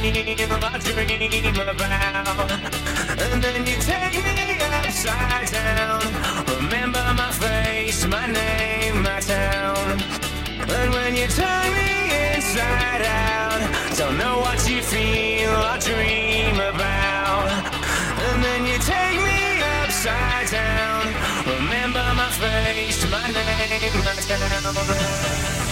dream about. And then you take me upside down. Remember my face, my name, my town. And when you turn me inside out, don't know what you feel or dream about. And then you take me upside down. Remember my face, my name, my town.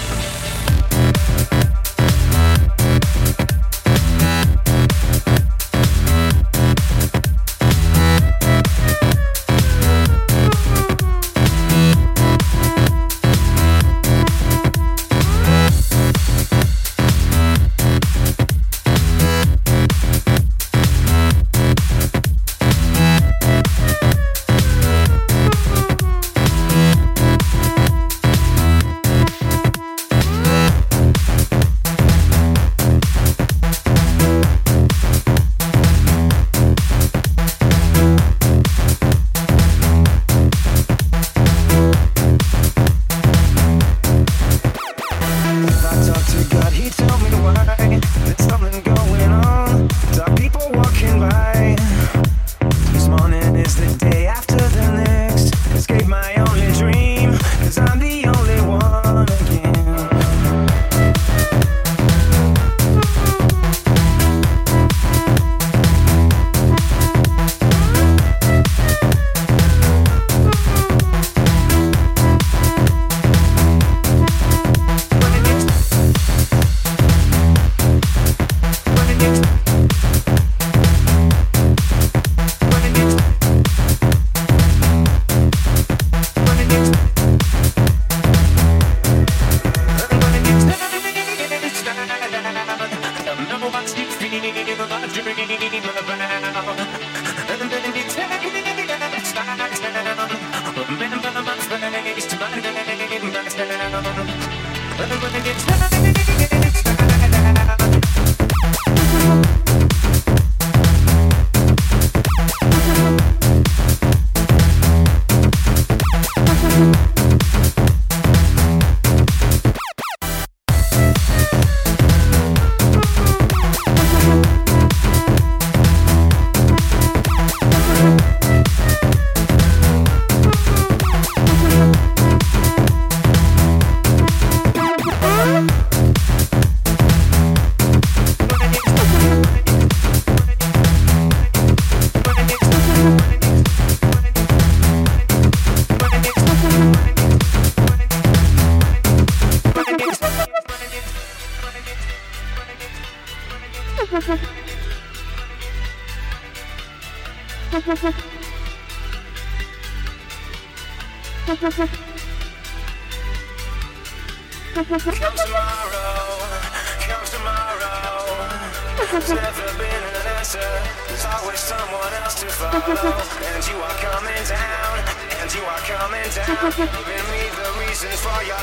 There's never been an answer. There's always someone else to follow. And you are coming down. And you are coming down. Giving me the reasons for your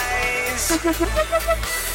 lies.